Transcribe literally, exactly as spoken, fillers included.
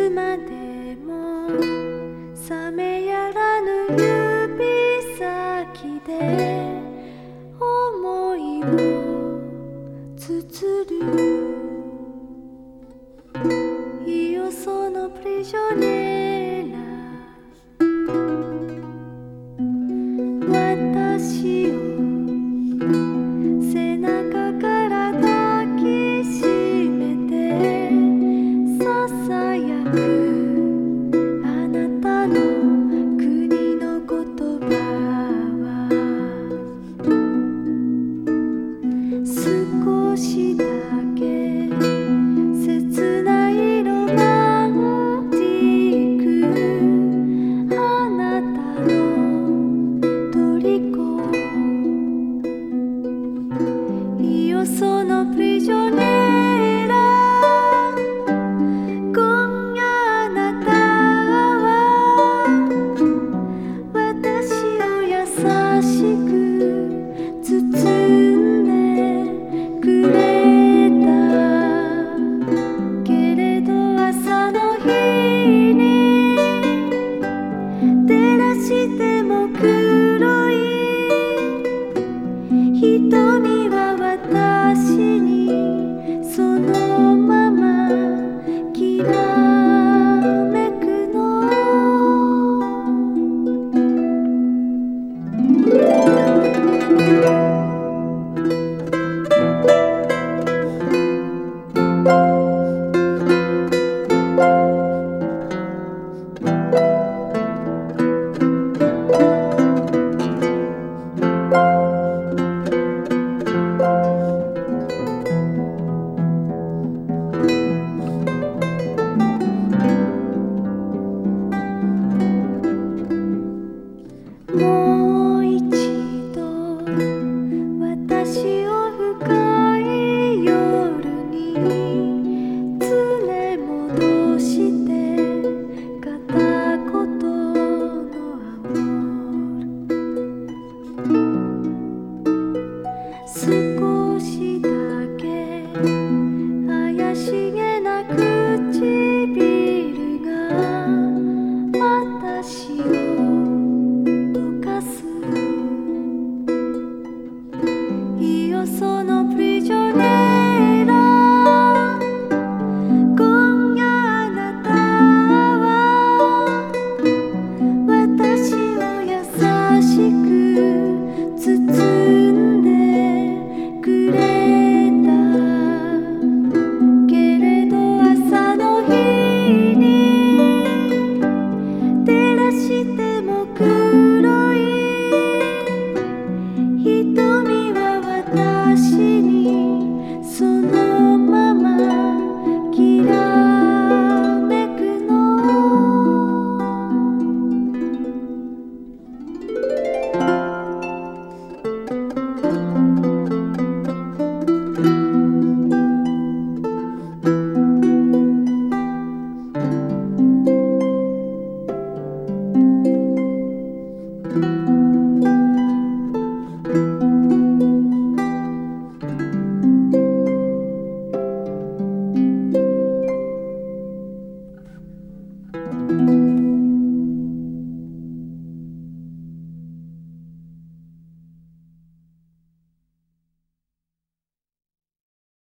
つまでも冷めやらぬ指先で思いを綴る。Io sono prigioniera 私を背中から抱きしめてささやくあなたの国の言葉は少しだけ切ないロマンティックあなたの虜。Io sono prigioniera 今夜あなたは私を優しく包んでくれたけれど朝の日に照らしても黒い瞳は私にそのまま嫌い